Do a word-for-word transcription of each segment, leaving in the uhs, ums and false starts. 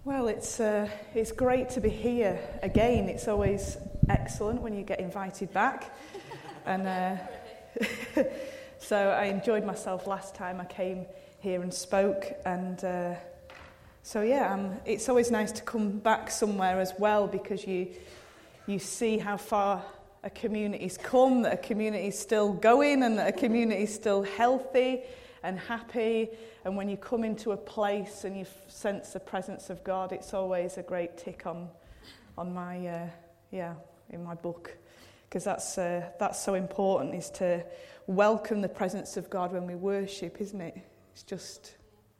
Well, it's uh, it's great to be here again. It's always excellent when you get invited back. and uh, So I enjoyed myself last time I came here and spoke. And uh, so, yeah, um, it's always nice to come back somewhere as well, because you you see how far a community's come, that a community's still going, and that a community's still healthy and happy. And when you come into a place and you sense the presence of God, it's always a great tick on on my uh, yeah in my book, because that's uh, that's so important, is to welcome the presence of God when we worship, isn't it? It's just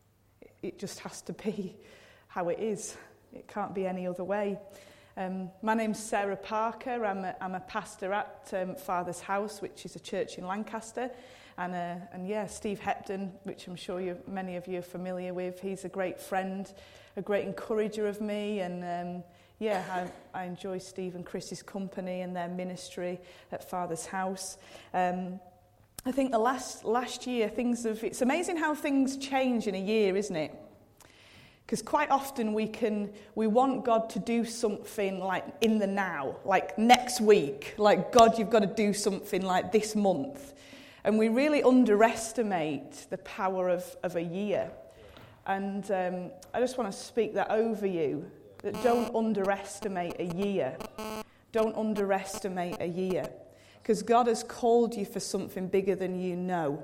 it just has to be how it is. It can't be any other way. Um, my name's Sarah Parker. I'm a, I'm a pastor at um, Father's House, which is a church in Lancaster. And uh, and yeah, Steve Hepton, which I'm sure you, many of you are familiar with, he's a great friend, a great encourager of me. And um, yeah, I, I enjoy Steve and Chris's company and their ministry at Father's House. Um, I think the last last year, things have, it's amazing how things change in a year, isn't it? Because quite often we can, we want God to do something like in the now, like next week, like God, you've got to do something like this month. And we really underestimate the power of, of a year. And um, I just want to speak that over you, that don't underestimate a year. Don't underestimate a year. Because God has called you for something bigger than you know.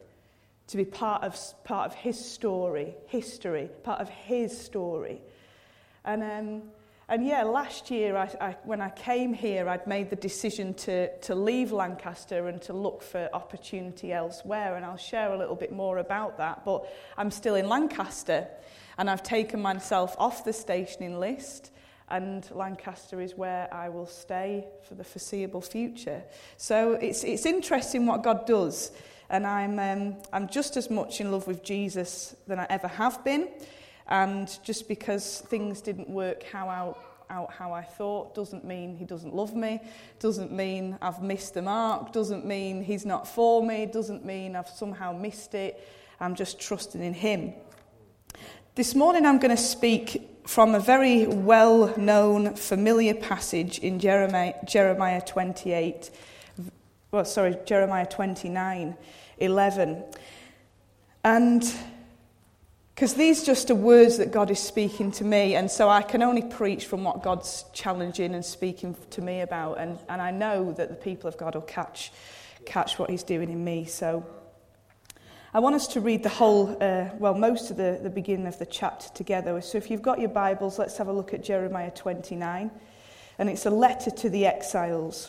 To be part of part of his story, history, part of his story. And um, and yeah, last year I, I, when I came here, I'd made the decision to, to leave Lancaster and to look for opportunity elsewhere. And I'll share a little bit more about that. But I'm still in Lancaster, and I've taken myself off the stationing list. And Lancaster is where I will stay for the foreseeable future. So it's it's interesting what God does. And I'm um, I'm just as much in love with Jesus than I ever have been. And just because things didn't work how out, out how I thought doesn't mean he doesn't love me, doesn't mean I've missed the mark, doesn't mean he's not for me, doesn't mean I've somehow missed it. I'm just trusting in him. This morning I'm going to speak from a very well-known, familiar passage in Jeremiah, Jeremiah twenty-eight. Well, sorry, Jeremiah twenty-nine, eleven. And because these just are words that God is speaking to me, and so I can only preach from what God's challenging and speaking to me about, and, and I know that the people of God will catch catch what he's doing in me. So I want us to read the whole, uh, well, most of the, the beginning of the chapter together. So if you've got your Bibles, let's have a look at Jeremiah twenty-nine, and it's a letter to the exiles.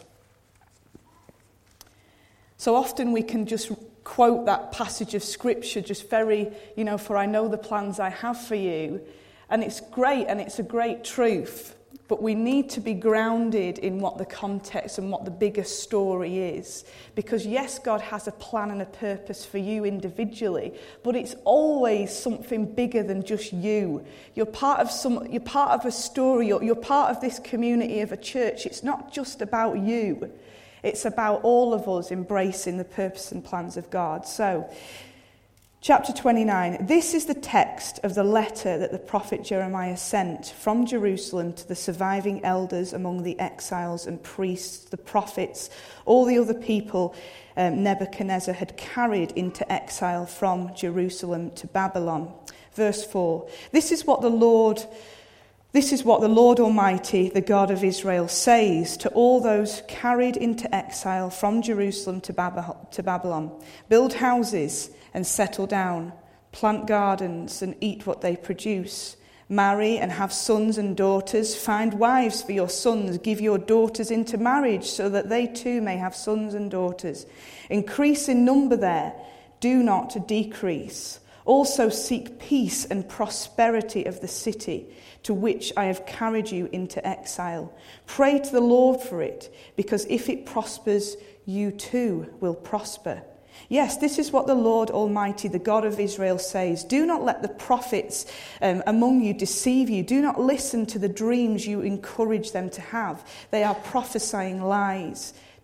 So often we can just quote that passage of scripture just very, you know, for I know the plans I have for you. And it's great, and it's a great truth. But we need to be grounded in what the context and what the bigger story is. Because yes, God has a plan and a purpose for you individually, but it's always something bigger than just you. You're part of some, you're part of a story, you're, you're part of this community of a church. It's not just about you. It's about all of us embracing the purpose and plans of God. So, chapter twenty-nine. This is the text of the letter that the prophet Jeremiah sent from Jerusalem to the surviving elders among the exiles and priests, the prophets, all the other people um, Nebuchadnezzar had carried into exile from Jerusalem to Babylon. Verse four. This is what the Lord... This is what the Lord Almighty, the God of Israel, says to all those carried into exile from Jerusalem to Babylon. Build houses and settle down. Plant gardens and eat what they produce. Marry and have sons and daughters. Find wives for your sons. Give your daughters into marriage so that they too may have sons and daughters. Increase in number there. Do not decrease. Also seek peace and prosperity of the city to which I have carried you into exile. Pray to the Lord for it, because if it prospers, you too will prosper. Yes, this is what the Lord Almighty, the God of Israel, says. Do not let the prophets um, among you deceive you. Do not listen to the dreams you encourage them to have. They are prophesying lies.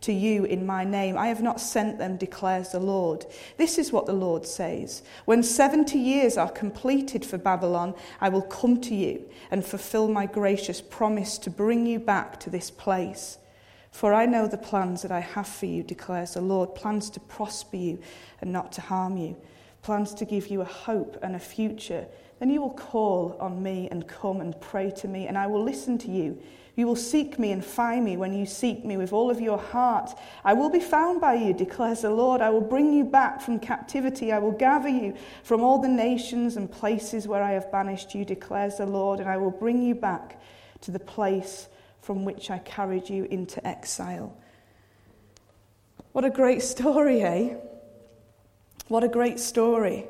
to you in my name. I have not sent them, declares the Lord. This is what the Lord says. When seventy years are completed for Babylon, I will come to you and fulfill my gracious promise to bring you back to this place. For I know the plans that I have for you, declares the Lord, plans to prosper you and not to harm you, plans to give you a hope and a future. Then you will call on me and come and pray to me, and I will listen to you. You will seek me and find me when you seek me with all of your heart. I will be found by you, declares the Lord. I will bring you back from captivity. I will gather you from all the nations and places where I have banished you, declares the Lord, and I will bring you back to the place from which I carried you into exile. What a great story, eh? What a great story.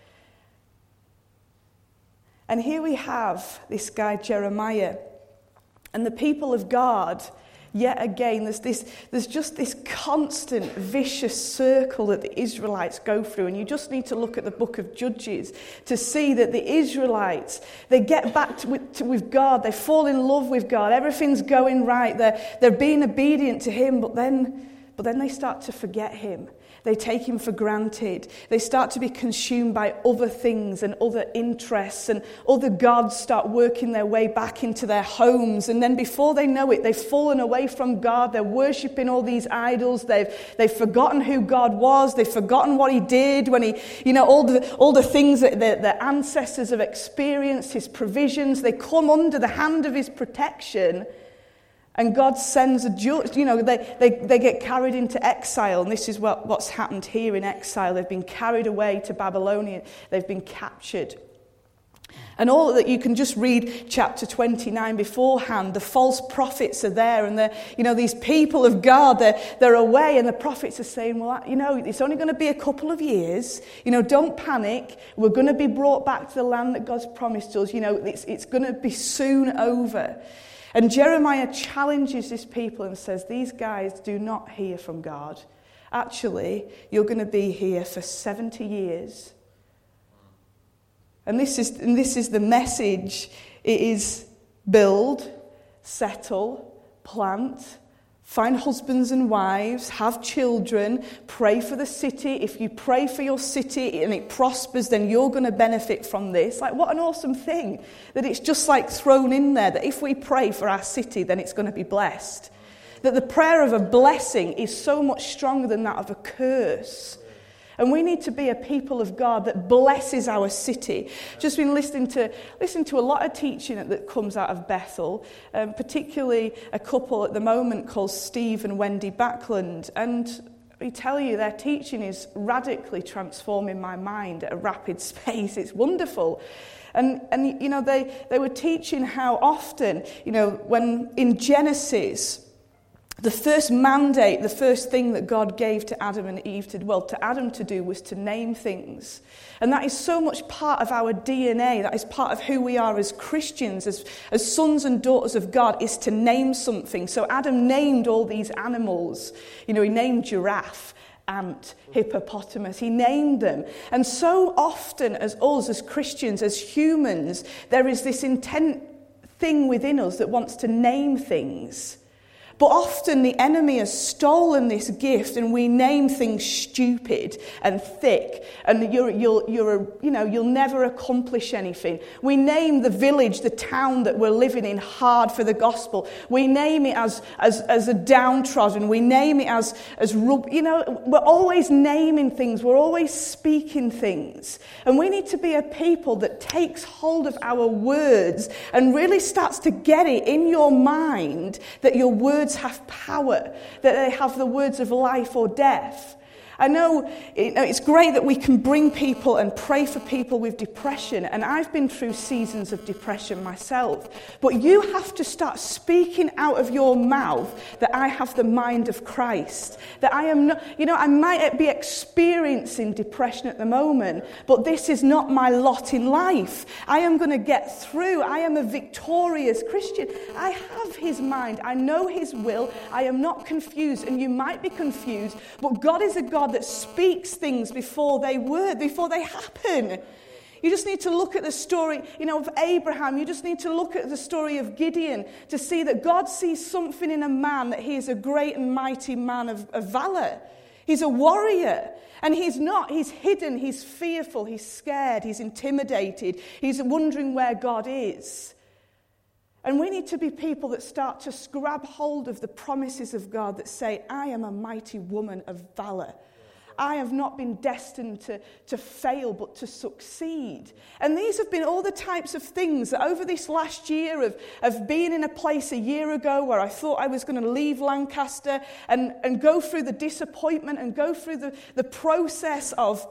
And here we have this guy Jeremiah and the people of God. Yet again, there's this, there's just this constant vicious circle that the Israelites go through. And you just need to look at the book of Judges to see that the Israelites, they get back to, with, to, with God. They fall in love with God. Everything's going right. They're, they're being obedient to him. But then, but then they start to forget him. They take him for granted. They start to be consumed by other things and other interests, and other gods start working their way back into their homes. And then before they know it, they've fallen away from God. They're worshipping all these idols. They've they've forgotten who God was. They've forgotten what he did when he, you know, all the all the things that their, their ancestors have experienced, his provisions. They come under the hand of his protection. And God sends a judge, you know, they, they, they get carried into exile. And this is what, what's happened here in exile. They've been carried away to Babylonia. They've been captured. And all that, you can just read chapter twenty-nine beforehand. The false prophets are there, and they're, you know, these people of God, they're, they're away, and the prophets are saying, well, you know, it's only going to be a couple of years. You know, don't panic. We're going to be brought back to the land that God's promised us. You know, it's, it's going to be soon over. And Jeremiah challenges his people and says, these guys do not hear from God. Actually, you're going to be here for seventy years. And this is, and this is the message. It is build, settle, plant, find husbands and wives, have children, pray for the city. If you pray for your city and it prospers, then you're going to benefit from this. Like, what an awesome thing that it's just like thrown in there, that if we pray for our city, then it's going to be blessed. That the prayer of a blessing is so much stronger than that of a curse. And we need to be a people of God that blesses our city. Just been listening to listening to a lot of teaching that comes out of Bethel, um, particularly a couple at the moment called Steve and Wendy Backlund. And I tell you, their teaching is radically transforming my mind at a rapid pace. It's wonderful. And, and you know, they, they were teaching how often, you know, when in Genesis, the first mandate, the first thing that God gave to Adam and Eve to, well, to Adam to do was to name things. And that is so much part of our D N A. That is part of who we are as Christians, as, as sons and daughters of God, is to name something. So Adam named all these animals. You know, he named giraffe, ant, hippopotamus. He named them. And so often as us, as Christians, as humans, there is this intent thing within us that wants to name things. But often the enemy has stolen this gift, and we name things stupid and thick, and you're, you'll, you're a, you know, you'll never accomplish anything. We name the village, the town that we're living in hard for the gospel. We name it as as, as a downtrodden. We name it as as you know. We're always naming things. We're always speaking things, and we need to be a people that takes hold of our words and really starts to get it in your mind that your words have power, that they have the words of life or death. I know it's great that we can bring people and pray for people with depression, and I've been through seasons of depression myself, but you have to start speaking out of your mouth that I have the mind of Christ, that I am not, you know, I might be experiencing depression at the moment, but this is not my lot in life. I am going to get through. I am a victorious Christian. I have his mind. I know his will. I am not confused, and you might be confused, but God is a God that speaks things before they were, before they happen. You just need to look at the story, you know, of Abraham. You just need to look at the story of Gideon to see that God sees something in a man, that he is a great and mighty man of, of valor. He's a warrior. And he's not, he's hidden, he's fearful, he's scared, he's intimidated, he's wondering where God is. And we need to be people that start to grab hold of the promises of God that say, I am a mighty woman of valor. I have not been destined to, to fail, but to succeed. And these have been all the types of things that over this last year of, of being in a place a year ago where I thought I was going to leave Lancaster and, and go through the disappointment and go through the, the process of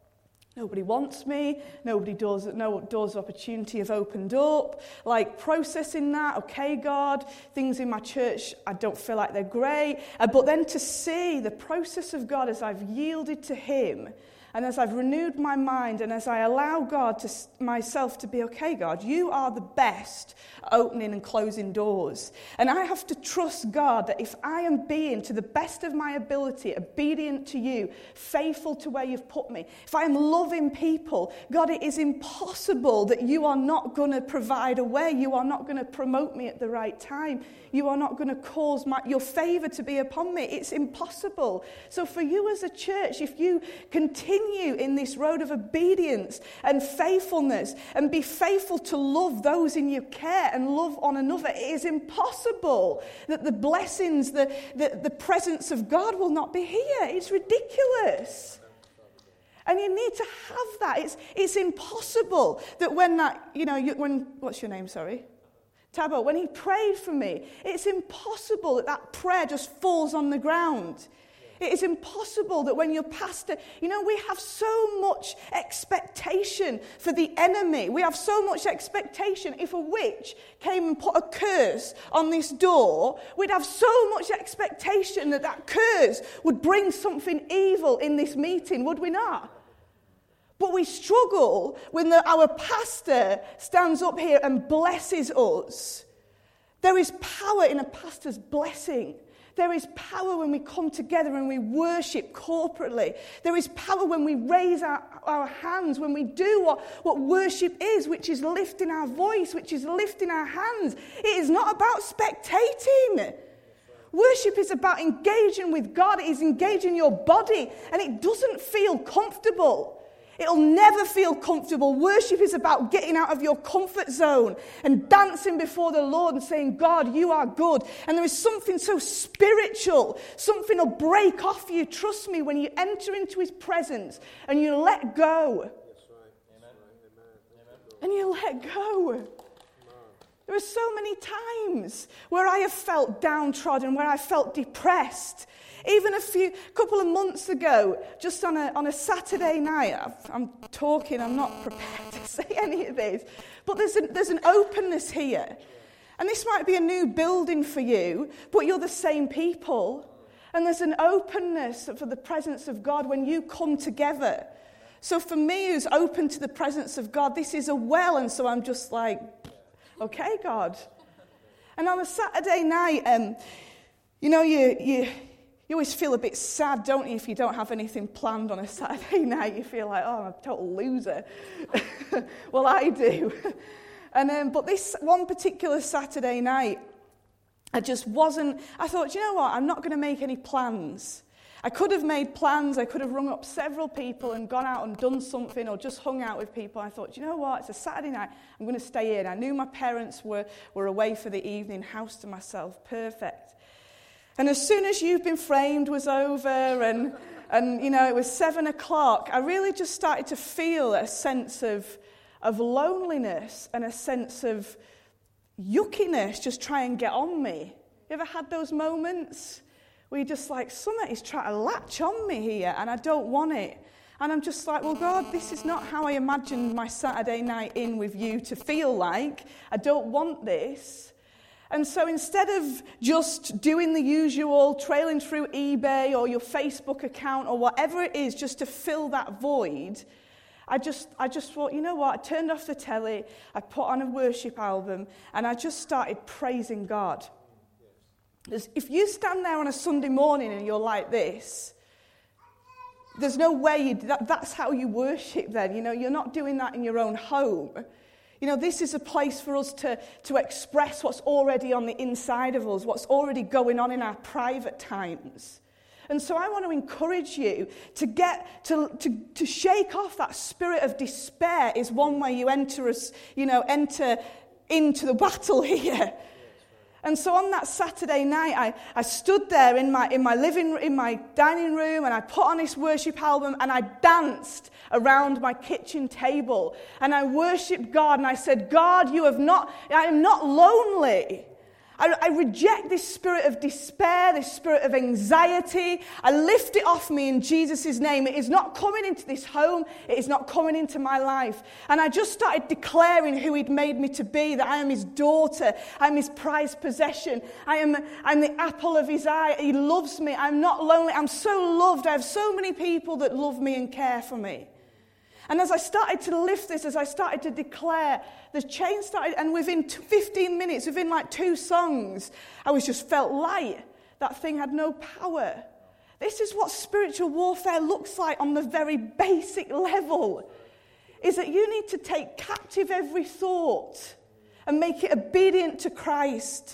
nobody wants me, nobody doors, no doors of opportunity have opened up, like processing that, okay, God, things in my church, I don't feel like they're great, uh, but then to see the process of God as I've yielded to him, and as I've renewed my mind, and as I allow God to myself to be, okay, God, you are the best at opening and closing doors. And I have to trust God that if I am being, to the best of my ability, obedient to you, faithful to where you've put me, if I am loving people, God, it is impossible that you are not going to provide a way. You are not going to promote me at the right time. You are not going to cause my, your favor to be upon me. It's impossible. So for you as a church, if you continue in this road of obedience and faithfulness and be faithful to love those in your care and love one another, it is impossible that the blessings, the, the, the presence of God will not be here. It's ridiculous. And you need to have that. It's, it's impossible that when that, you know, you, when, what's your name, sorry? Tabo, when he prayed for me, it's impossible that that prayer just falls on the ground. It is impossible that when your pastor, you know, we have so much expectation for the enemy. We have so much expectation. If a witch came and put a curse on this door, we'd have so much expectation that that curse would bring something evil in this meeting, would we not? But we struggle when the, our pastor stands up here and blesses us. There is power in a pastor's blessing. There is power when we come together and we worship corporately. There is power when we raise our, our hands, when we do what, what worship is, which is lifting our voice, which is lifting our hands. It is not about spectating. Worship is about engaging with God. It is engaging your body, and it doesn't feel comfortable. It'll never feel comfortable. Worship is about getting out of your comfort zone and dancing before the Lord and saying, God, you are good. And there is something so spiritual. Something will break off you. Trust me, when you enter into his presence and you let go. That's right. Amen. And you let go. There are so many times where I have felt downtrodden, where I felt depressed. Even a few, couple of months ago, just on a on a Saturday night, I'm talking, I'm not prepared to say any of this, but there's a, there's an openness here. And this might be a new building for you, but you're the same people. And there's an openness for the presence of God when you come together. So for me, who's open to the presence of God, this is a well, and so I'm just like, okay, God. And on a Saturday night, um, you know, you you... You always feel a bit sad, don't you, if you don't have anything planned on a Saturday night. You feel like, oh, I'm a total loser. Well, I do. And um, But this one particular Saturday night, I just wasn't, I thought, you know what, I'm not going to make any plans. I could have made plans. I could have rung up several people and gone out and done something or just hung out with people. I thought, you know what, it's a Saturday night. I'm going to stay in. I knew my parents were, were away for the evening, house to myself, perfect. And as soon as You've Been Framed was over and, and you know, it was seven o'clock, I really just started to feel a sense of, of loneliness and a sense of yuckiness just try and get on me. You ever had those moments where you're just like, something is trying to latch on me here and I don't want it? And I'm just like, well, God, this is not how I imagined my Saturday night in with you to feel like. I don't want this. And so instead of just doing the usual, trailing through eBay or your Facebook account or whatever it is just to fill that void, I just I just thought, you know what, I turned off the telly, I put on a worship album, and I just started praising God. Because if you stand there on a Sunday morning and you're like this, There's no way you, that, that's how you worship then. You know, you're not doing that in your own home. You know, this is a place for us to, to express what's already on the inside of us, what's already going on in our private times. And so I want to encourage you to get to, to, to shake off that spirit of despair is one way you enter us, you know, enter into the battle here. And so on that Saturday night, I, I stood there in my in my living in my dining room, and I put on this worship album, and I danced around my kitchen table, and I worshipped God, and I said, God, you have not, I am not lonely. I, I reject this spirit of despair, this spirit of anxiety. I lift it off me in Jesus' name. It is not coming into this home. It is not coming into my life. And I just started declaring who he'd made me to be, that I am his daughter. I'm his prized possession. I am I'm the apple of his eye. He loves me. I'm not lonely. I'm so loved. I have so many people that love me and care for me. And as I started to lift this, as I started to declare, the chain started, and within fifteen minutes, within like two songs, I was just felt light. That thing had no power. This is what spiritual warfare looks like on the very basic level, is that you need to take captive every thought and make it obedient to Christ.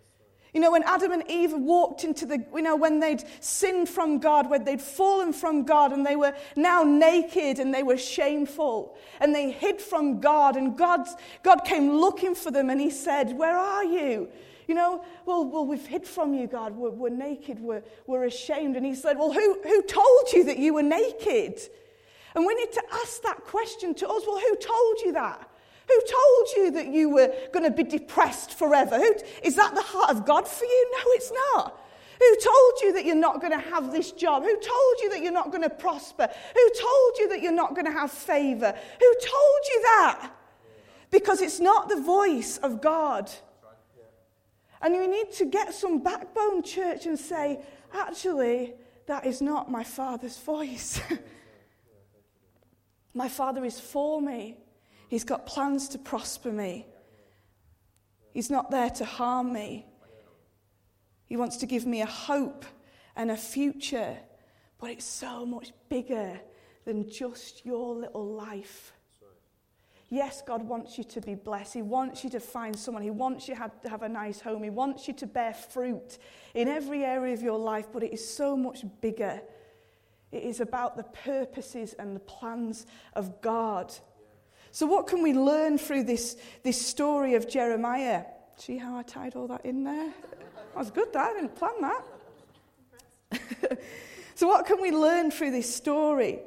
You know, when Adam and Eve walked into the, you know, when they'd sinned from God, when they'd fallen from God, and they were now naked and they were shameful, and they hid from God, and God's, God came looking for them, and he said, where are you? You know, well, well, we've hid from you, God. We're, we're naked. We're, we're ashamed. And he said, well, who, who told you that you were naked? And we need to ask that question to us. Well, who told you that? Who told you that you were going to be depressed forever? Who, is that the heart of God for you? No, it's not. Who told you that you're not going to have this job? Who told you that you're not going to prosper? Who told you that you're not going to have favor? Who told you that? Because it's not the voice of God. And you need to get some backbone, church, and say, actually, that is not my Father's voice. My Father is for me. He's got plans to prosper me. He's not there to harm me. He wants to give me a hope and a future. But it's so much bigger than just your little life. Yes, God wants you to be blessed. He wants you to find someone. He wants you to have a nice home. He wants you to bear fruit in every area of your life. But it is so much bigger. It is about the purposes and the plans of God. So what can we learn through this, this story of Jeremiah? See how I tied all that in there? That was good, that. I didn't plan that. So what can we learn through this story?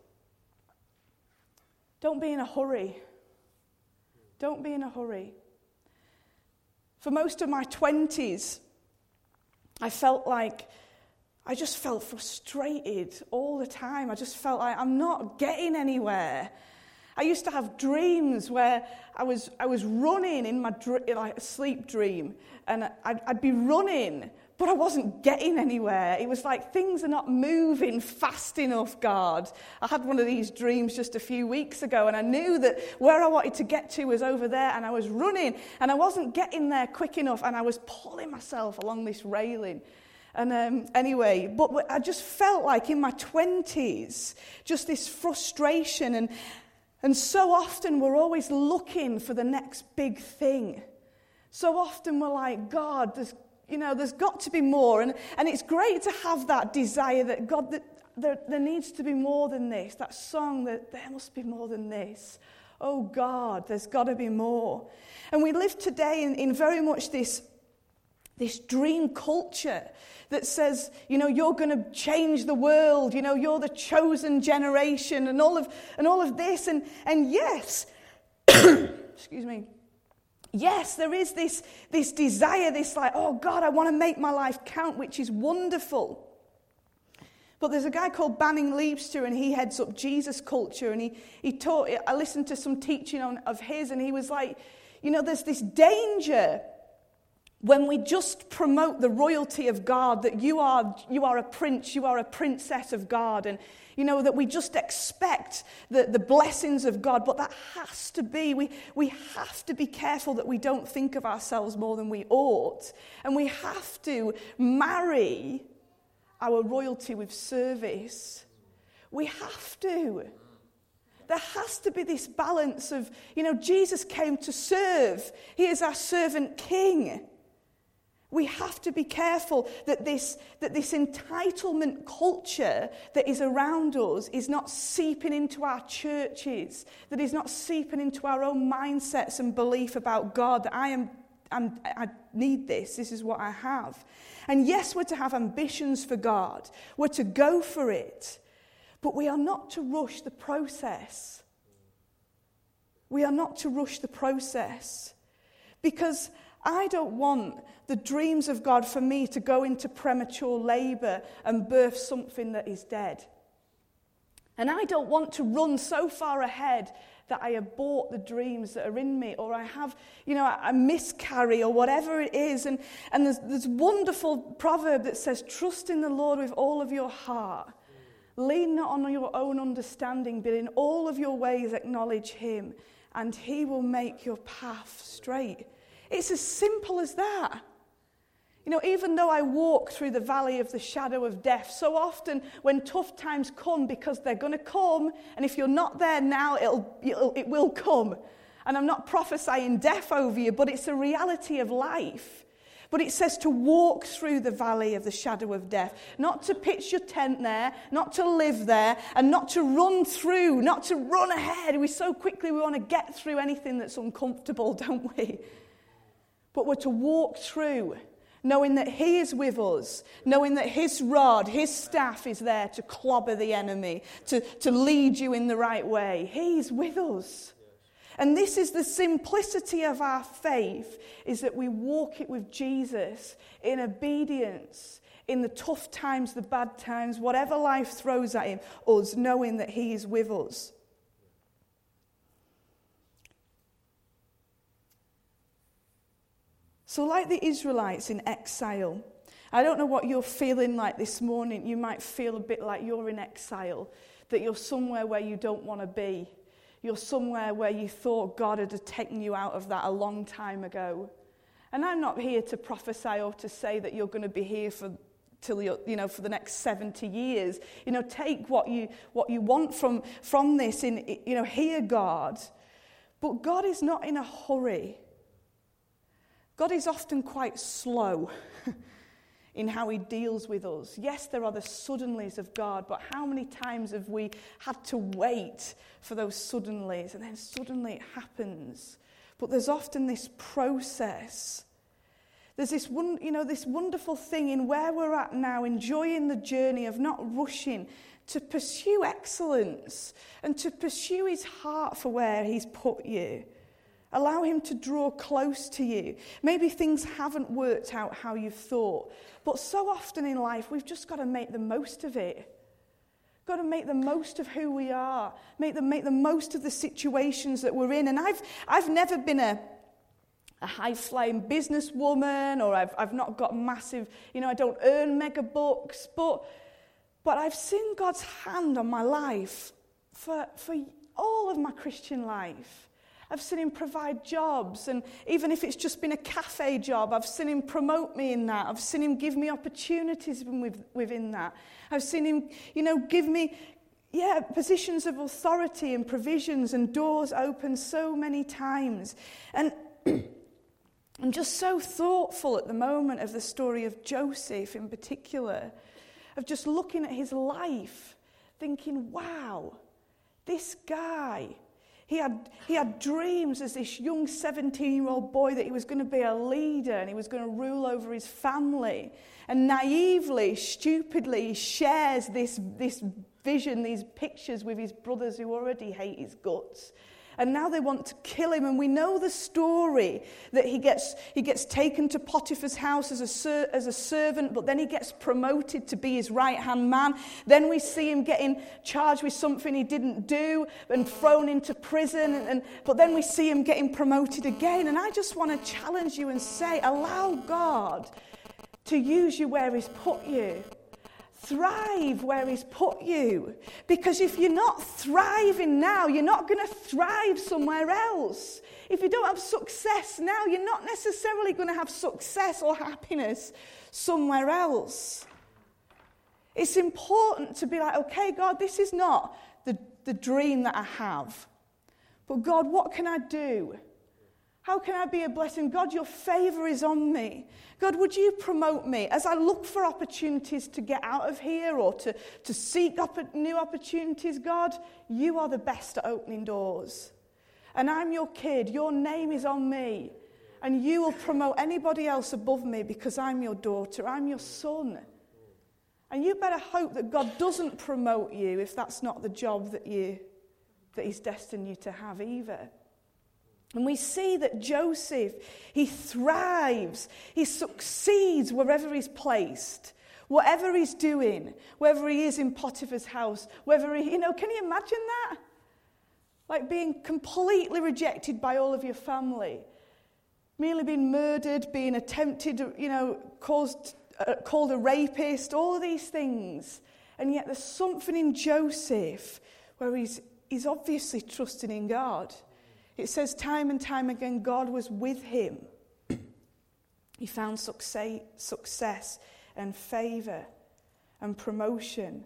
Don't be in a hurry. Don't be in a hurry. For most of my twenties, I felt like, I just felt frustrated all the time. I just felt like I'm not getting anywhere. I used to have dreams where I was I was running in my dr- like a sleep dream, and I'd, I'd be running, but I wasn't getting anywhere. It was like things are not moving fast enough, God. I had one of these dreams just a few weeks ago, and I knew that where I wanted to get to was over there, and I was running, and I wasn't getting there quick enough, and I was pulling myself along this railing. And um, anyway, but I just felt like in my twenties, just this frustration, and And so often we're always looking for the next big thing. So often we're like, God, there's, you know, there's got to be more. And, and it's great to have that desire that, God, that there, there needs to be more than this. That song, that there must be more than this. Oh, God, there's got to be more. And we live today in, in very much this, this dream culture that says, you know, you're going to change the world, you know, you're the chosen generation, and all of and all of this, and and yes, excuse me, yes, there is this this desire, this like, oh God, I want to make my life count, which is wonderful. But there's a guy called Banning Liebster, and he heads up Jesus Culture, and he he taught. I listened to some teaching on of his, and he was like, you know, there's this danger when we just promote the royalty of God, that you are you are a prince, you are a princess of God, and you know that we just expect the, the blessings of God, but that has to be, we, we have to be careful that we don't think of ourselves more than we ought, and we have to marry our royalty with service. We have to. There has to be this balance of, you know, Jesus came to serve. He is our servant king. We have to be careful that this, that this entitlement culture that is around us is not seeping into our churches, that is not seeping into our own mindsets and belief about God, that I am, I'm, I need this, this is what I have. And yes, we're to have ambitions for God. We're to go for it. But we are not to rush the process. We are not to rush the process. Because I don't want the dreams of God for me to go into premature labour and birth something that is dead. And I don't want to run so far ahead that I abort the dreams that are in me, or I have, you know, a miscarry or whatever it is. And, and there's this wonderful proverb that says, trust in the Lord with all of your heart. Lean not on your own understanding, but in all of your ways acknowledge him, and he will make your path straight. It's as simple as that. You know, even though I walk through the valley of the shadow of death, so often when tough times come, because they're going to come, and if you're not there now, it'll, it'll, it will come. And I'm not prophesying death over you, but it's a reality of life. But it says to walk through the valley of the shadow of death, not to pitch your tent there, not to live there, and not to run through, not to run ahead. We so quickly we want to get through anything that's uncomfortable, don't we? But we're to walk through, knowing that he is with us, knowing that his rod, his staff is there to clobber the enemy, to, to lead you in the right way. He's with us. And this is the simplicity of our faith, is that we walk it with Jesus in obedience, in the tough times, the bad times, whatever life throws at him, us knowing that he is with us. So like the Israelites in exile, I don't know what you're feeling like this morning. You might feel a bit like you're in exile, that you're somewhere where you don't want to be. You're somewhere where you thought God had taken you out of that a long time ago. And I'm not here to prophesy or to say that you're going to be here for till you're, you know, for the next seventy years. You know, take what you what you want from from this. In you know, hear God, but God is not in a hurry. God is often quite slow in how he deals with us. Yes, there are the suddenlies of God, but how many times have we had to wait for those suddenlies, and then suddenly it happens? But there's often this process. There's this, you know, this wonderful thing in where we're at now, enjoying the journey of not rushing, to pursue excellence and to pursue his heart for where he's put you. Allow him to draw close to you. Maybe things haven't worked out how you thought, but so often in life we've just got to make the most of it. Got to make the most of who we are. Make the make the most of the situations that we're in. And I've I've never been a a high-flying businesswoman, or I've I've not got massive, you know, I don't earn mega bucks, but but I've seen God's hand on my life for for all of my Christian life. I've seen him provide jobs, and even if it's just been a cafe job, I've seen him promote me in that. I've seen him give me opportunities within that. I've seen him, you know, give me, yeah, positions of authority and provisions and doors open so many times. And I'm just so thoughtful at the moment of the story of Joseph in particular, of just looking at his life, thinking, wow, this guy... He had he had dreams as this young seventeen-year-old boy that he was going to be a leader and he was going to rule over his family. And naively, stupidly, he shares this, this vision, these pictures with his brothers who already hate his guts. And now they want to kill him. And we know the story that he gets he gets taken to Potiphar's house as a ser- as a servant, but then he gets promoted to be his right-hand man. Then we see him getting charged with something he didn't do and thrown into prison. And, and but then we see him getting promoted again. And I just want to challenge you and say, allow God to use you where he's put you. Thrive where he's put you. Because if you're not thriving now, you're not going to thrive somewhere else. If you don't have success now, you're not necessarily going to have success or happiness somewhere else. It's important to be like, okay, God, this is not the, the dream that I have. But God, what can I do? How can I be a blessing? God, your favor is on me. God, would you promote me as I look for opportunities to get out of here or to, to seek op- new opportunities? God, you are the best at opening doors. And I'm your kid. Your name is on me. And you will promote anybody else above me because I'm your daughter. I'm your son. And you better hope that God doesn't promote you if that's not the job that you that he's destined you to have either. And we see that Joseph, he thrives, he succeeds wherever he's placed, whatever he's doing, whether he is in Potiphar's house, whether he, you know, can you imagine that? Like being completely rejected by all of your family, merely being murdered, being attempted, you know, caused, uh, called a rapist, all of these things. And yet there's something in Joseph where he's, he's obviously trusting in God. It says time and time again, God was with him. He found success, success and favor and promotion.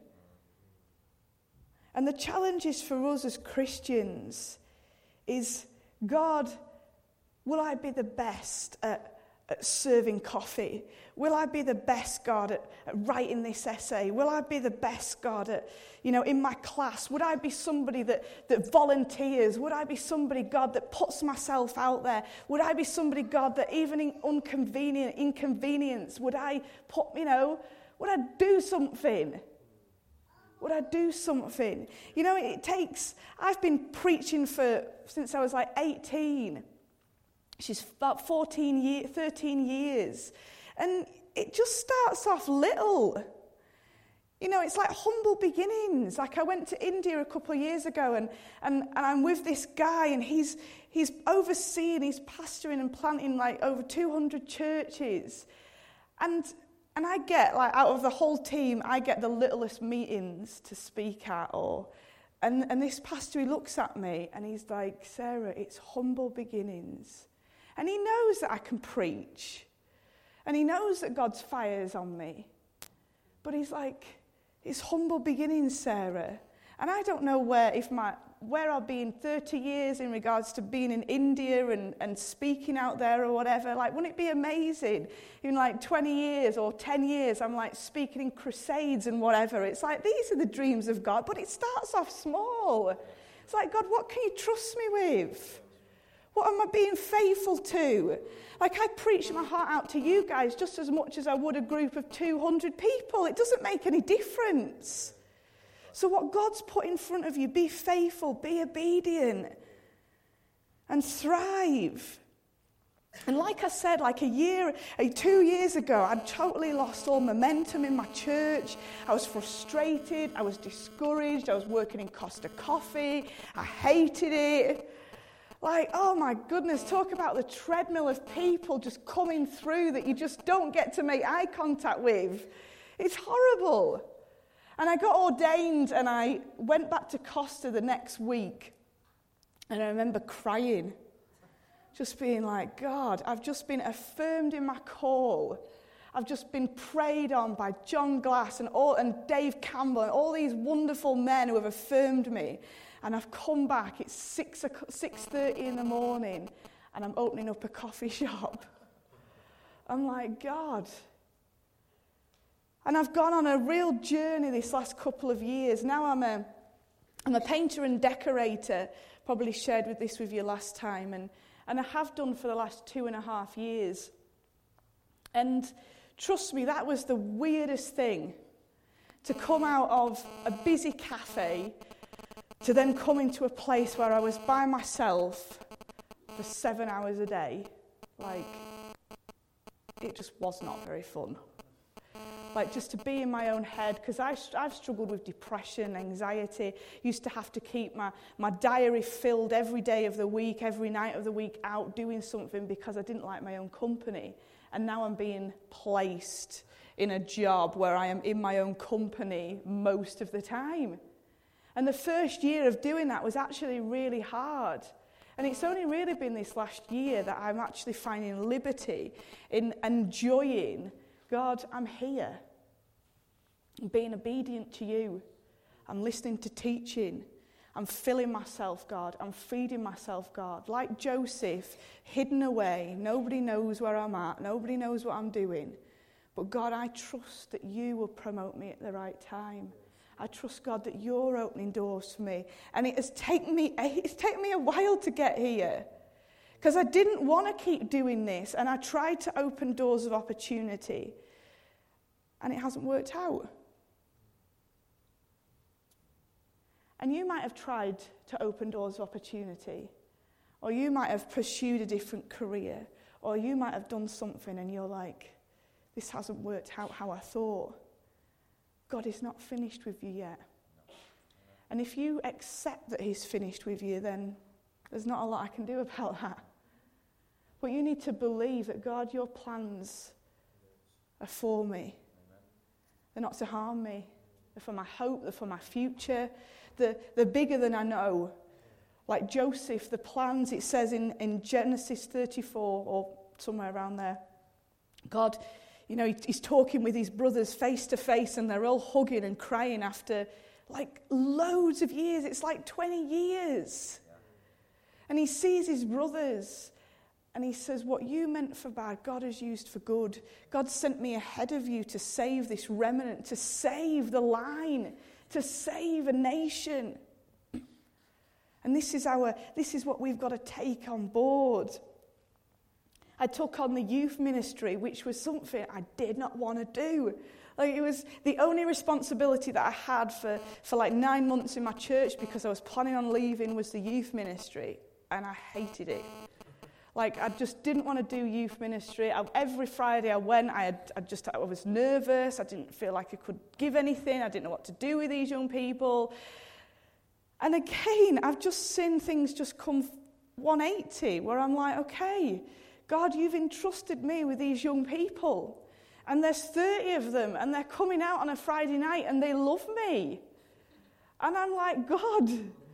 And the challenges for us as Christians is, God, will I be the best at, at serving coffee? Will I be the best, God, at, at writing this essay? Will I be the best, God, at, you know, in my class? Would I be somebody that, that volunteers? Would I be somebody, God, that puts myself out there? Would I be somebody, God, that even in inconvenient, inconvenience, would I put, you know, would I do something? Would I do something? You know, it takes, I've been preaching for, since I was like eighteen. She's about fourteen years, thirteen years. And it just starts off little. You know, it's like humble beginnings. Like I went to India a couple of years ago and, and, and I'm with this guy and he's he's overseeing, he's pastoring and planting like over two hundred churches. And and I get, like out of the whole team, I get the littlest meetings to speak at or and, and this pastor, he looks at me and he's like, Sarah, it's humble beginnings. And he knows that I can preach. And he knows that God's fire is on me. But he's like, it's humble beginnings, Sarah. And I don't know where if my where I'll be in thirty years in regards to being in India and, and speaking out there or whatever. Like, wouldn't it be amazing? In like twenty years or ten years, I'm like speaking in crusades and whatever. It's like, these are the dreams of God. But it starts off small. It's like, God, what can you trust me with? What am I being faithful to? Like, I preach my heart out to you guys just as much as I would a group of two hundred people. It doesn't make any difference. So what God's put in front of you, be faithful, be obedient, and thrive. And like I said, like a year, two years ago, I'd totally lost all momentum in my church. I was frustrated. I was discouraged. I was working in Costa Coffee. I hated it. Like, oh my goodness, talk about the treadmill of people just coming through that you just don't get to make eye contact with. It's horrible. And I got ordained and I went back to Costa the next week. And I remember crying, just being like, God, I've just been affirmed in my call. I've just been prayed on by John Glass and, all, and Dave Campbell and all these wonderful men who have affirmed me. And I've come back, it's six thirty in the morning, and I'm opening up a coffee shop. I'm like, God. And I've gone on a real journey this last couple of years. Now I'm a, I'm a painter and decorator, probably shared with this with you last time, and, and I have done for the last two and a half years. And trust me, that was the weirdest thing, to come out of a busy cafe to then come into a place where I was by myself for seven hours a day. Like, it just was not very fun. Like, just to be in my own head, because I've struggled with depression, anxiety, used to have to keep my, my diary filled every day of the week, every night of the week, out doing something because I didn't like my own company. And now I'm being placed in a job where I am in my own company most of the time. And the first year of doing that was actually really hard. And it's only really been this last year that I'm actually finding liberty in enjoying, God, I'm here. being obedient to you. I'm listening to teaching. I'm filling myself, God. I'm feeding myself, God. Like Joseph, hidden away. Nobody knows where I'm at. Nobody knows what I'm doing. But God, I trust that you will promote me at the right time. I trust, God, that you're opening doors for me. And it has taken me, it's taken me a while to get here. Because I didn't want to keep doing this. And I tried to open doors of opportunity. And it hasn't worked out. And you might have tried to open doors of opportunity. Or you might have pursued a different career. Or you might have done something and you're like, this hasn't worked out how I thought. God is not finished with you yet. And if you accept that he's finished with you, then there's not a lot I can do about that. But you need to believe that, God, your plans are for me. They're not to harm me. They're for my hope. They're for my future. They're, they're bigger than I know. Like Joseph, the plans, it says in, in Genesis thirty-four or somewhere around there, God, you know, he, he's talking with his brothers face to face and they're all hugging and crying after like loads of years. It's like twenty years. And he sees his brothers and he says, what you meant for bad, God has used for good. God sent me ahead of you to save this remnant, to save the line, to save a nation. And this is our, this is what we've got to take on board. I took on the youth ministry, which was something I did not want to do. Like, it was the only responsibility that I had for, for like nine months in my church, because I was planning on leaving, was the youth ministry. And I hated it. Like, I just didn't want to do youth ministry. I, every Friday I went, I, had, I just I was nervous. I didn't feel like I could give anything. I didn't know what to do with these young people. And again, I've just seen things just come one eighty, where I'm like, okay, God, you've entrusted me with these young people. And there's thirty of them, and they're coming out on a Friday night, and they love me. And I'm like, God,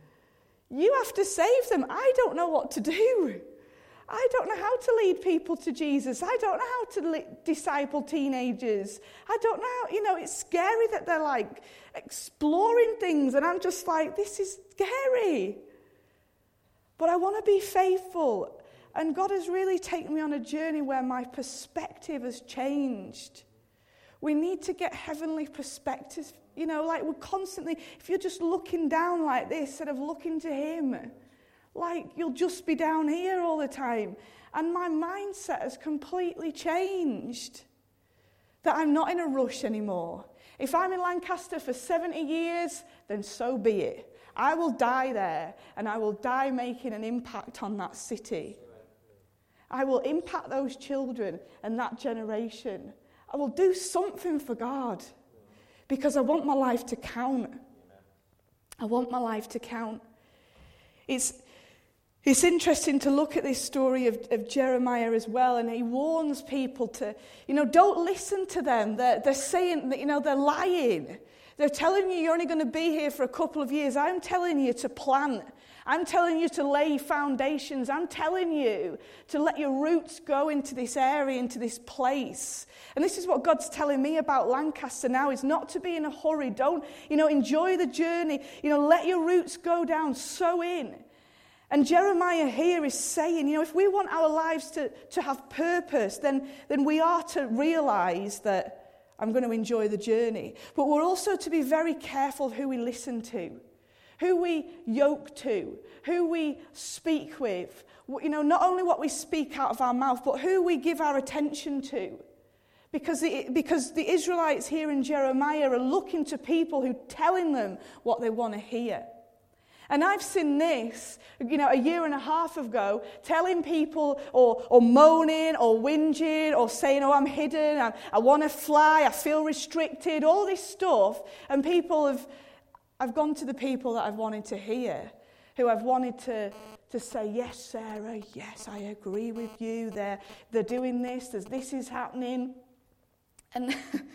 you have to save them. I don't know what to do. I don't know how to lead people to Jesus. I don't know how to li- disciple teenagers. I don't know how, you know, it's scary that they're like exploring things, and I'm just like, this is scary. But I want to be faithful. And God has really taken me on a journey where my perspective has changed. We need to get heavenly perspectives. You know, like we're constantly, if you're just looking down like this instead of looking to him, like you'll just be down here all the time. And my mindset has completely changed. That I'm not in a rush anymore. If I'm in Lancaster for seventy years, then so be it. I will die there, and I will die making an impact on that city. I will impact those children and that generation. I will do something for God, because I want my life to count. I want my life to count. It's It's interesting to look at this story of, of Jeremiah as well, and he warns people to, you know, don't listen to them. They're, they're saying that, you know, they're lying. They're telling you you're only going to be here for a couple of years. I'm telling you to plant. I'm telling you to lay foundations. I'm telling you to let your roots go into this area, into this place. And this is what God's telling me about Lancaster now, is not to be in a hurry. Don't, you know, enjoy the journey. You know, let your roots go down, sow in. And Jeremiah here is saying, you know, if we want our lives to, to have purpose, then, then we are to realize that I'm going to enjoy the journey. But we're also to be very careful who we listen to, who we yoke to, who we speak with. You know, not only what we speak out of our mouth, but who we give our attention to. Because the, because the Israelites here in Jeremiah are looking to people who are telling them what they want to hear. And I've seen this, you know, a year and a half ago, telling people or, or moaning or whinging or saying, oh, I'm hidden, I, I want to fly, I feel restricted, all this stuff. And people have, I've gone to the people that I've wanted to hear, who I've wanted to, to say, yes, Sarah, yes, I agree with you. They're, they're doing this, there's, this is happening. And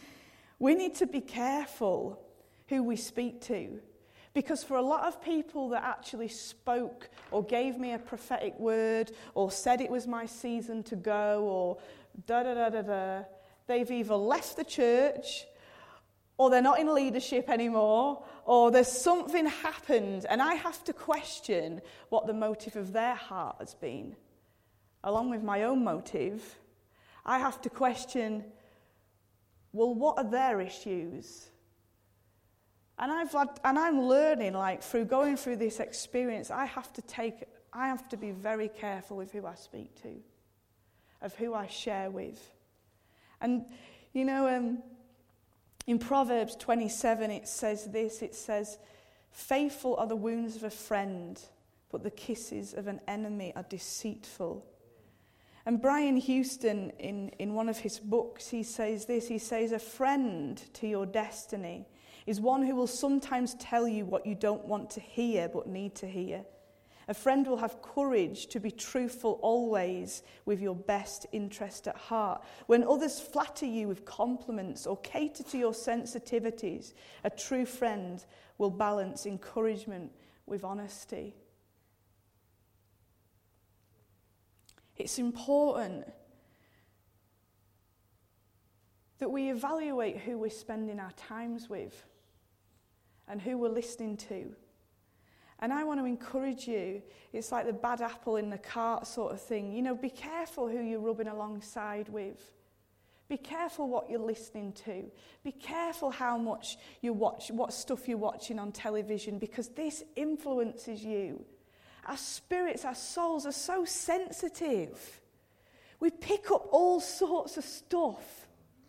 we need to be careful who we speak to. Because for a lot of people that actually spoke or gave me a prophetic word or said it was my season to go or da-da-da-da-da, they've either left the church or they're not in leadership anymore, or there's something happened, and I have to question what the motive of their heart has been. Along with my own motive, I have to question, well, what are their issues? And I've had, and I'm learning, like, through going through this experience, I have to take, I have to be very careful with who I speak to, of who I share with. And, you know, um, in Proverbs twenty-seven, it says this, it says, faithful are the wounds of a friend, but the kisses of an enemy are deceitful. And Brian Houston, in, in one of his books, he says this, he says, a friend to your destiny is one who will sometimes tell you what you don't want to hear but need to hear. A friend will have courage to be truthful always with your best interest at heart. When others flatter you with compliments or cater to your sensitivities, a true friend will balance encouragement with honesty. It's important that we evaluate who we're spending our times with and who we're listening to. And I want to encourage you, it's like the bad apple in the cart sort of thing. You know, be careful who you're rubbing alongside with. Be careful what you're listening to. Be careful how much you watch, what stuff you're watching on television, because this influences you. Our spirits, our souls are so sensitive. We pick up all sorts of stuff.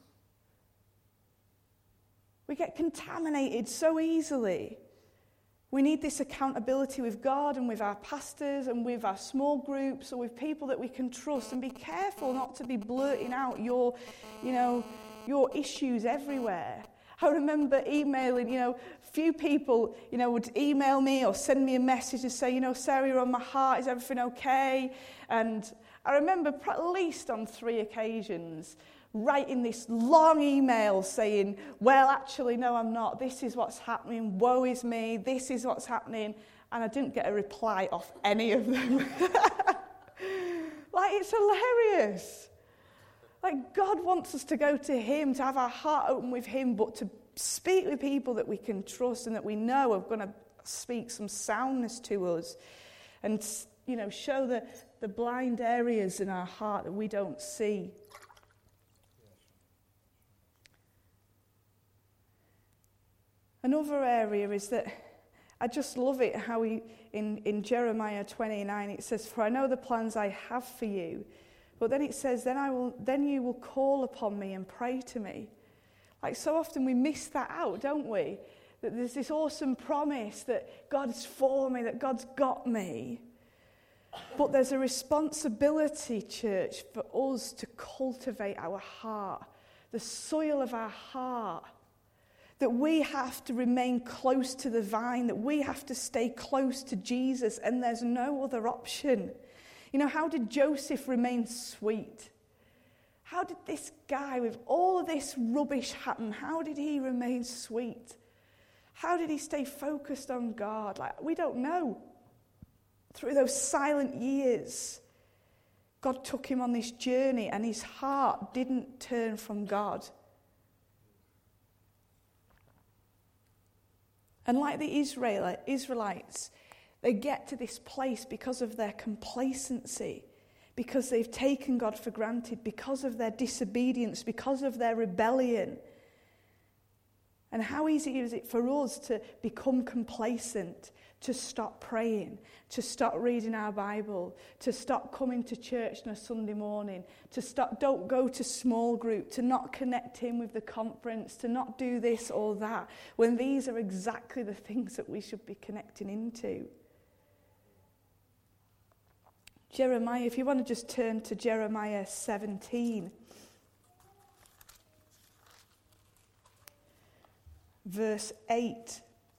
We get contaminated so easily. We need this accountability with God and with our pastors and with our small groups or with people that we can trust, and be careful not to be blurting out your, you know, your issues everywhere. I remember emailing, you know, few people, you know, would email me or send me a message and say, you know, Sarah, you're on my heart, is everything okay? And I remember at least on three occasions writing this long email saying, well, actually, no, I'm not. This is what's happening. Woe is me. This is what's happening. And I didn't get a reply off any of them. Like, it's hilarious. Like, God wants us to go to him, to have our heart open with him, but to speak with people that we can trust and that we know are going to speak some soundness to us and, you know, show the, the blind areas in our heart that we don't see. Another area is that I just love it how he, in, in Jeremiah twenty-nine, it says, for I know the plans I have for you. But then it says, then I will, then you will call upon me and pray to me. Like, so often we miss that out, don't we? That there's this awesome promise that God's for me, that God's got me. But there's a responsibility, church, for us to cultivate our heart, the soil of our heart. That we have to remain close to the vine, that we have to stay close to Jesus, and there's no other option. You know, how did Joseph remain sweet? How did this guy with all of this rubbish happen? How did he remain sweet? How did he stay focused on God? Like, we don't know. Through those silent years, God took him on this journey, and his heart didn't turn from God. And like the Israelites, they get to this place because of their complacency, because they've taken God for granted, because of their disobedience, because of their rebellion. And how easy is it for us to become complacent, to stop praying, to stop reading our Bible, to stop coming to church on a Sunday morning, to stop, don't go to small group, to not connect in with the conference, to not do this or that, when these are exactly the things that we should be connecting into. Jeremiah, if you want to just turn to Jeremiah seventeen. Verse eight.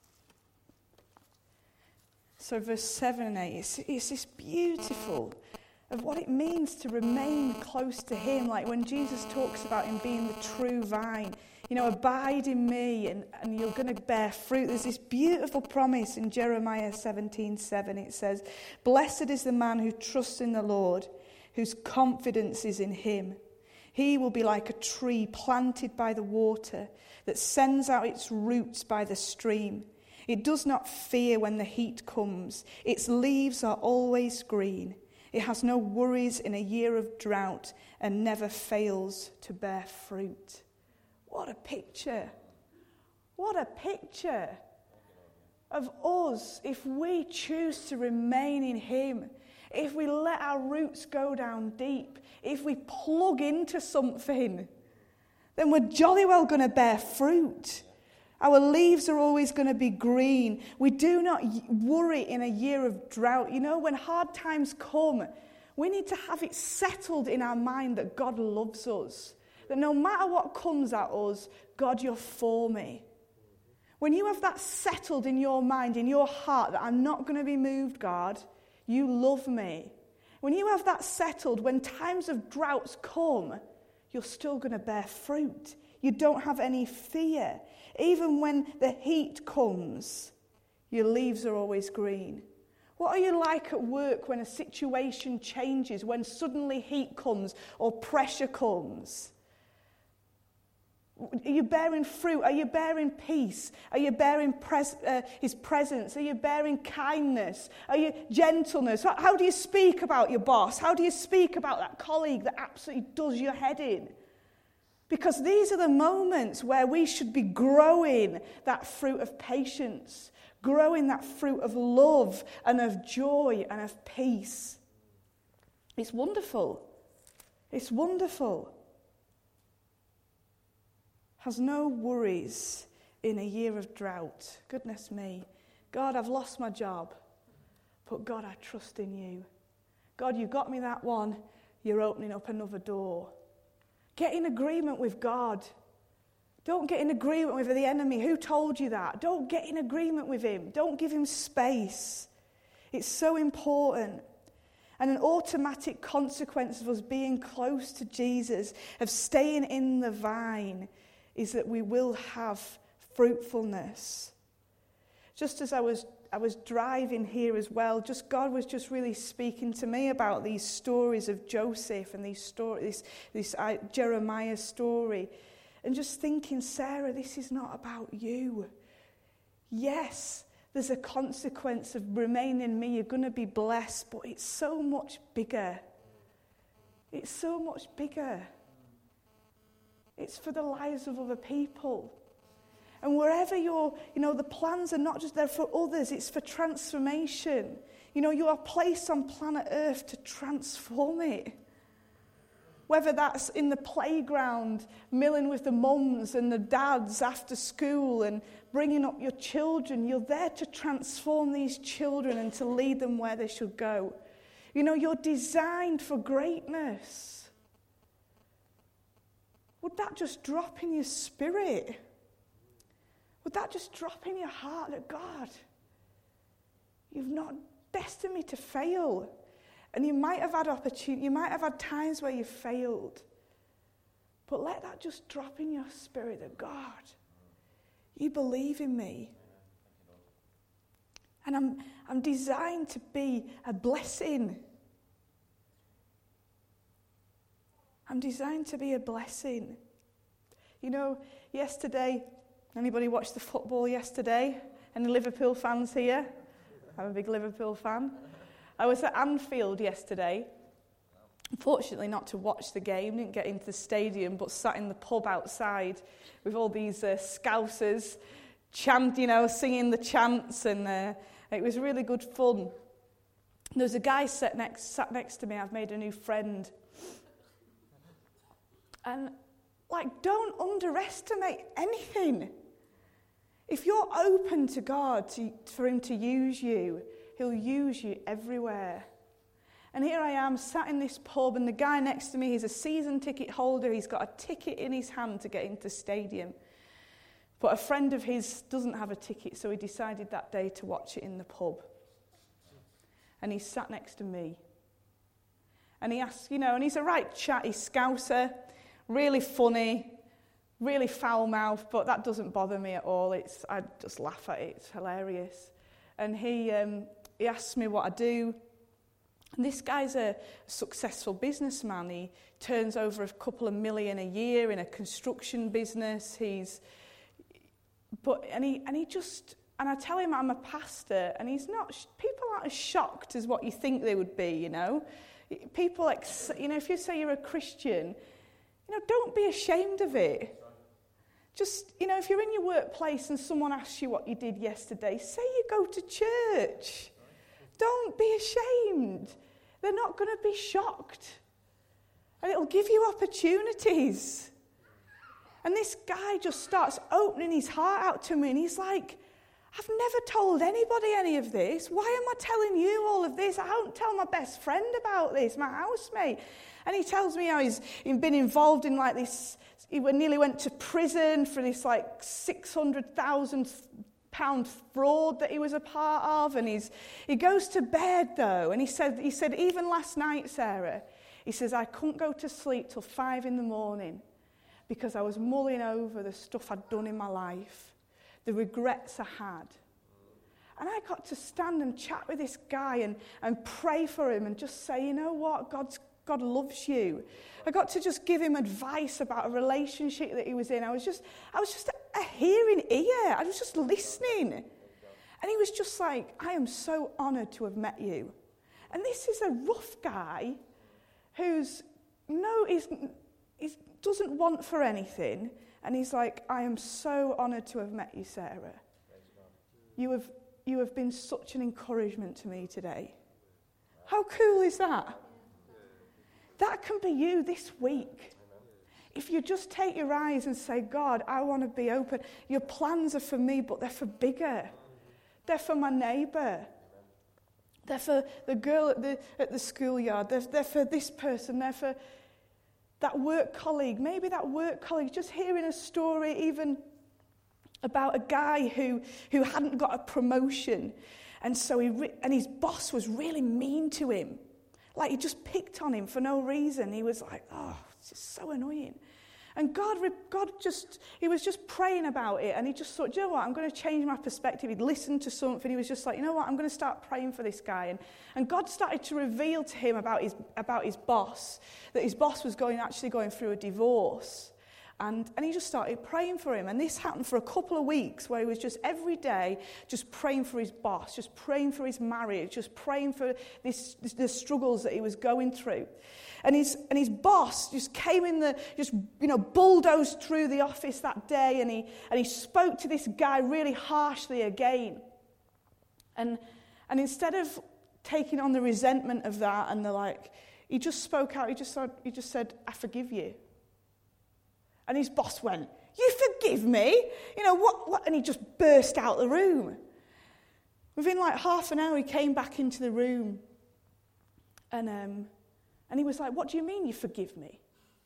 So verse seven and eight, it's, it's this beautiful of what it means to remain close to him. Like when Jesus talks about him being the true vine, you know, abide in me and, and you're going to bear fruit. There's this beautiful promise in Jeremiah seventeen seven. It says, blessed is the man who trusts in the Lord, whose confidence is in him. He will be like a tree planted by the water that sends out its roots by the stream. It does not fear when the heat comes. Its leaves are always green. It has no worries in a year of drought and never fails to bear fruit. What a picture. What a picture of us if we choose to remain in him. If we let our roots go down deep, if we plug into something, then we're jolly well going to bear fruit. Our leaves are always going to be green. We do not worry in a year of drought. You know, when hard times come, we need to have it settled in our mind that God loves us. That no matter what comes at us, God, you're for me. When you have that settled in your mind, in your heart, that I'm not going to be moved, God, you love me. When you have that settled, when times of droughts come, you're still going to bear fruit. You don't have any fear. Even when the heat comes, your leaves are always green. What are you like at work when a situation changes, when suddenly heat comes or pressure comes? Are you bearing fruit? Are you bearing peace? Are you bearing pres- uh, his presence? Are you bearing kindness? Are you gentleness? How, how do you speak about your boss? How do you speak about that colleague that absolutely does your head in? Because these are the moments where we should be growing that fruit of patience, growing that fruit of love and of joy and of peace. It's wonderful. It's wonderful. Has no worries in a year of drought. Goodness me. God, I've lost my job. But God, I trust in you. God, you got me that one. You're opening up another door. Get in agreement with God. Don't get in agreement with the enemy. Who told you that? Don't get in agreement with him. Don't give him space. It's so important. And an automatic consequence of us being close to Jesus, of staying in the vine, is that we will have fruitfulness. Just as I was I was driving here as well, just God was just really speaking to me about these stories of Joseph and these stories, this, this uh, Jeremiah story, and just thinking, Sarah, this is not about you. Yes, there's a consequence of remaining in me. You're going to be blessed, but it's so much bigger. It's so much bigger. It's for the lives of other people. And wherever you're, you know, the plans are not just there for others, it's for transformation. You know, you are placed on planet Earth to transform it. Whether that's in the playground, milling with the mums and the dads after school and bringing up your children, you're there to transform these children and to lead them where they should go. You know, you're designed for greatness. Would that just drop in your spirit? Would that just drop in your heart that, God, you've not destined me to fail. And you might have had opportunity, you might have had times where you failed. But let that just drop in your spirit that, God, you believe in me. And I'm I'm designed to be a blessing. I'm designed to be a blessing. You know, yesterday, anybody watched the football yesterday? Any Liverpool fans here? I'm a big Liverpool fan. I was at Anfield yesterday. Unfortunately, not to watch the game, didn't get into the stadium, but sat in the pub outside with all these uh, Scousers, chant, you know, singing the chants, and uh, it was really good fun. There was a guy sat next, sat next to me. I've made a new friend. And, like, don't underestimate anything. If you're open to God, to, for him to use you, he'll use you everywhere. And here I am, sat in this pub, and the guy next to me, he's a season ticket holder. He's got a ticket in his hand to get into stadium. But a friend of his doesn't have a ticket, so he decided that day to watch it in the pub. And he sat next to me. And he asked, you know, and he's a right chatty Scouser, really funny, really foul-mouthed, but that doesn't bother me at all. It's I just laugh at it. It's hilarious. And he um, he asked me what I do. And this guy's a successful businessman. He turns over a couple of million a year in a construction business. He's, but and he and he just and I tell him I'm a pastor, and he's not. People aren't as shocked as what you think they would be. You know, people ex, you know if you say you're a Christian, you know, don't be ashamed of it. Just, you know, if you're in your workplace and someone asks you what you did yesterday, say you go to church. Don't be ashamed. They're not going to be shocked. And it'll give you opportunities. And this guy just starts opening his heart out to me, and he's like, I've never told anybody any of this. Why am I telling you all of this? I don't tell my best friend about this, my housemate. And he tells me how he's been involved in like this. He nearly went to prison for this like six hundred thousand pound fraud that he was a part of. And he's he goes to bed though, and he said he said even last night, Sarah, he says I couldn't go to sleep till five in the morning because I was mulling over the stuff I'd done in my life, the regrets I had. And I got to stand and chat with this guy and, and pray for him and just say, you know what, God's God loves you. I got to just give him advice about a relationship that he was in. I was just, I was just a hearing ear. I was just listening. And he was just like, I am so honoured to have met you. And this is a rough guy who's, no, he's, he doesn't want for anything. And he's like, I am so honoured to have met you, Sarah. You have, you have been such an encouragement to me today. How cool is that? That can be you this week. If you just take your eyes and say, God, I want to be open. Your plans are for me, but they're for bigger. They're for my neighbour. They're for the girl at the at the schoolyard. They're, they're for this person. They're for that work colleague. Maybe that work colleague, just hearing a story even about a guy who, who hadn't got a promotion. And so he re- and his boss was really mean to him. Like he just picked on him for no reason. He was like, oh, it's just so annoying. And God, God just, he was just praying about it. And he just thought, you know what, I'm going to change my perspective. He'd listened to something. He was just like, you know what, I'm going to start praying for this guy. And, and God started to reveal to him about his, about his boss, that his boss was going actually going through a divorce. And, and he just started praying for him. And this happened for a couple of weeks where he was just every day just praying for his boss, just praying for his marriage, just praying for this, this, the struggles that he was going through. And his, and his boss just came in the, just, you know, bulldozed through the office that day, and he, and he spoke to this guy really harshly again. And, and instead of taking on the resentment of that and the like, he just spoke out, he just said, he just said, I forgive you. And his boss went, you forgive me? You know, what, what? And he just burst out the room. Within like half an hour, he came back into the room. And um, and he was like, what do you mean you forgive me?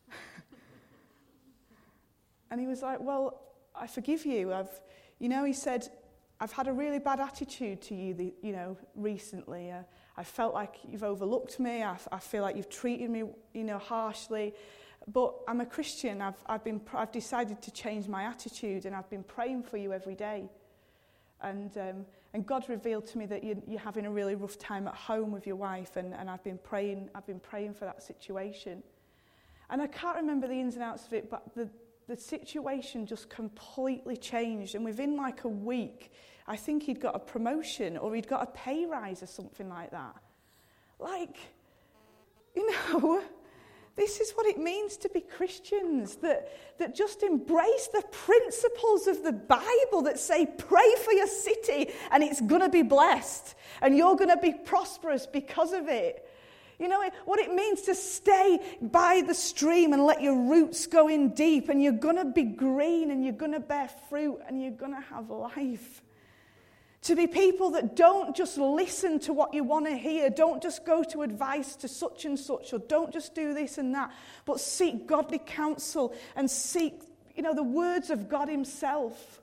And he was like, well, I forgive you. I've, you know, he said, I've had a really bad attitude to you, the, you know, recently. Uh, I felt like you've overlooked me. I, I feel like you've treated me, you know, harshly. But I'm a Christian. I've, I've, been, I've decided to change my attitude, and I've been praying for you every day. And um, and God revealed to me that you, you're having a really rough time at home with your wife, and, and I've been praying. I've been praying for that situation. And I can't remember the ins and outs of it, but the the situation just completely changed. And within like a week, I think he'd got a promotion or he'd got a pay rise or something like that. Like, you know. This is what it means to be Christians, that, that just embrace the principles of the Bible that say, pray for your city and it's going to be blessed and you're going to be prosperous because of it. You know, what it means to stay by the stream and let your roots go in deep, and you're going to be green and you're going to bear fruit and you're going to have life. To be people that don't just listen to what you want to hear, don't just go to advice to such and such, or don't just do this and that, but seek godly counsel and seek, you know, the words of God himself.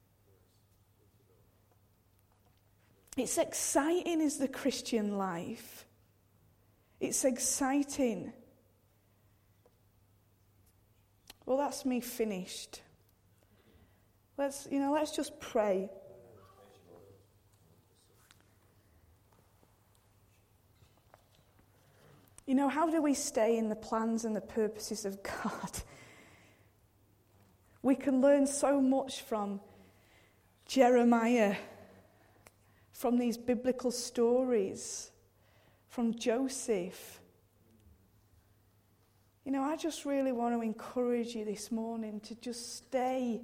It's exciting, is the Christian life. It's exciting. Well, that's me finished. Let's, you know, let's just pray. You know, how do we stay in the plans and the purposes of God? We can learn so much from Jeremiah, from these biblical stories, from Joseph. You know, I just really want to encourage you this morning to just stay,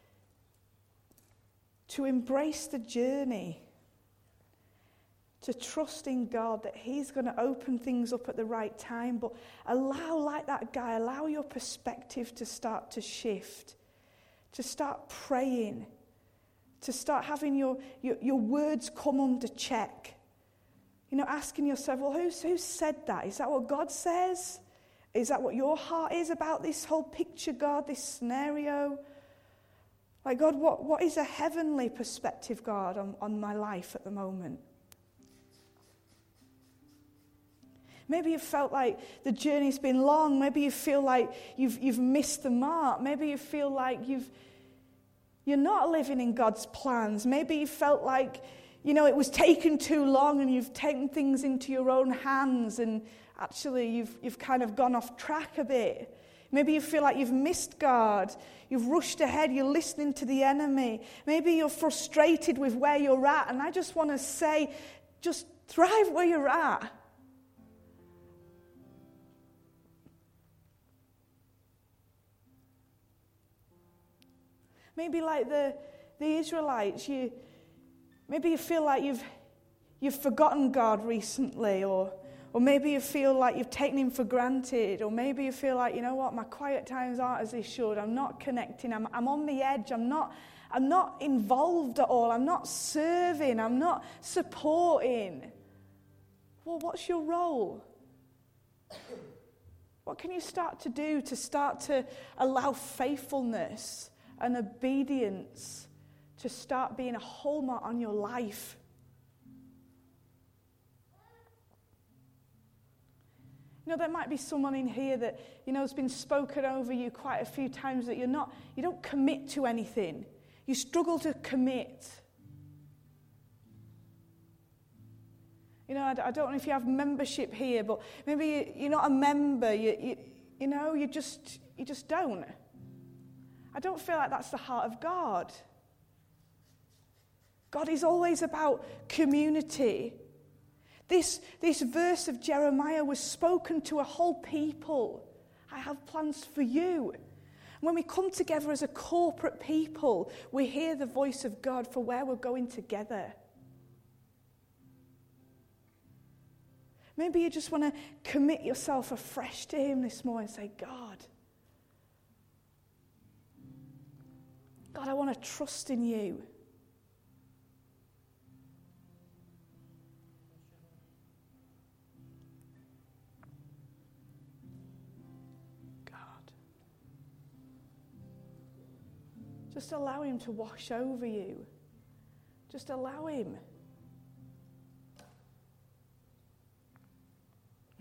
to embrace the journey, to trust in God that he's going to open things up at the right time, but allow, like that guy, allow your perspective to start to shift, to start praying, to start having your, your, your words come under check. You know, asking yourself, well, who, who said that? Is that what God says? Is that what your heart is about this whole picture, God, this scenario? Like, God, what, what is a heavenly perspective, God, on, on my life at the moment? Maybe you felt like the journey's been long. Maybe you feel like you've you've missed the mark. Maybe you feel like you've you're not living in God's plans. Maybe you felt like, you know, it was taking too long and you've taken things into your own hands and actually you've you've kind of gone off track a bit. Maybe you feel like you've missed God. You've rushed ahead. You're listening to the enemy. Maybe you're frustrated with where you're at. And I just want to say, just thrive where you're at. Maybe like the, the Israelites, you maybe you feel like you've you've forgotten God recently, or or maybe you feel like you've taken him for granted, or maybe you feel like, you know what, my quiet times aren't as they should. I'm not connecting. I'm I'm on the edge. I'm not I'm not involved at all. I'm not serving. I'm not supporting. Well, what's your role? What can you start to do to start to allow faithfulness and obedience to start being a hallmark on your life? You know, there might be someone in here that, you know, has been spoken over you quite a few times that you're not, you don't commit to anything. You struggle to commit. You know, I, I don't know if you have membership here, but maybe you, you're not a member. You, you, you know, you just, you just don't. I don't feel like that's the heart of God. God is always about community. This, this verse of Jeremiah was spoken to a whole people. I have plans for you. When we come together as a corporate people, we hear the voice of God for where we're going together. Maybe you just want to commit yourself afresh to him this morning and say, God, God, I want to trust in you. God. Just allow him to wash over you. Just allow him.